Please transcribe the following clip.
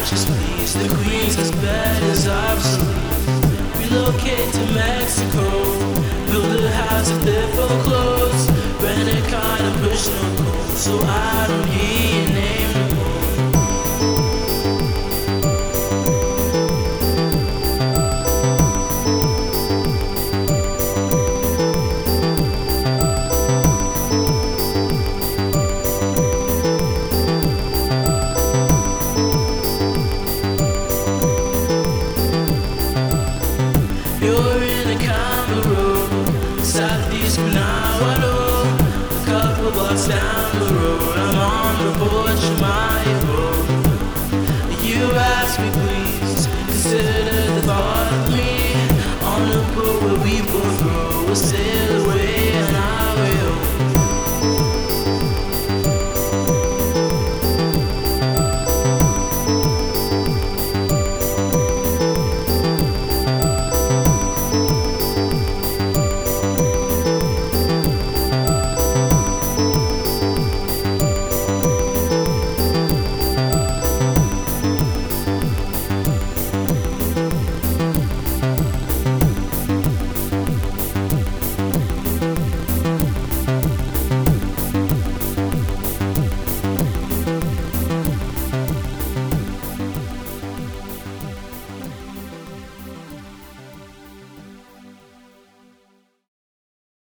just please the queens, cause bad is obsolete. Relocate to Mexico, build a house up there for clothes. Rent a car to push no clothes, so I don't hear your name.